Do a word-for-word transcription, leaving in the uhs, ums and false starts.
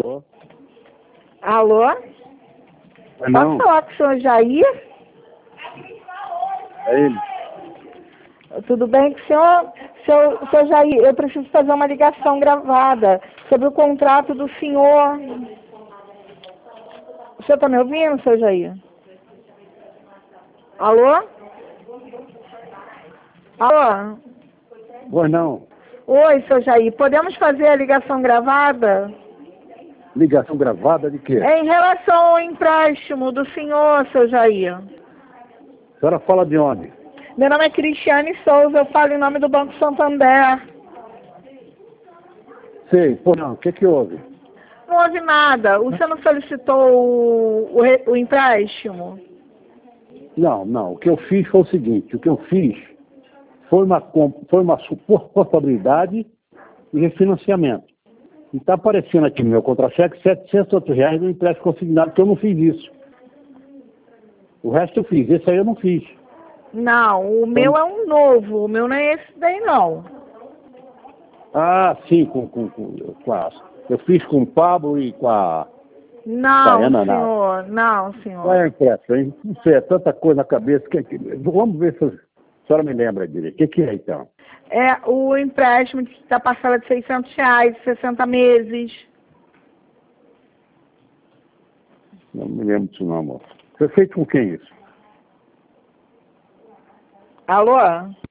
Alô? Alô? É não? Posso falar com o senhor Jair? É ele. Tudo bem com o senhor? Senhor, senhor Jair, eu preciso fazer uma ligação gravada sobre o contrato do senhor. O senhor está me ouvindo, senhor Jair? Alô? Alô? Pois não. Oi, senhor Jair, podemos fazer a ligação gravada? Ligação gravada de quê? É em relação ao empréstimo do senhor, seu Jair. A senhora fala de onde? Meu nome é Cristiane Souza, eu falo em nome do Banco Santander. Sei, pô não, o que que houve? Não houve nada. O senhor não solicitou o, o, re- o empréstimo? Não, não, o que eu fiz foi o seguinte, o que eu fiz foi uma, com- foi uma suportabilidade e refinanciamento. E está aparecendo aqui no meu contra-cheque setecentos outros reais no empréstimo consignado, que eu não fiz isso. O resto eu fiz, esse aí eu não fiz. Não, o meu é um novo, o meu não é esse daí não. Ah, sim, com, com, com, com a, eu fiz com o Pablo e com a Não, Diana Nava. senhor, não, Qual senhor. é o empréstimo, hein? Não sei, é tanta coisa na cabeça. Que, que, vamos ver se a senhora me lembra direito. O que, que é, então? É o empréstimo da parcela de seiscentos reais, sessenta meses. Não me lembro disso não, amor. Foi feito com quem isso? Alô?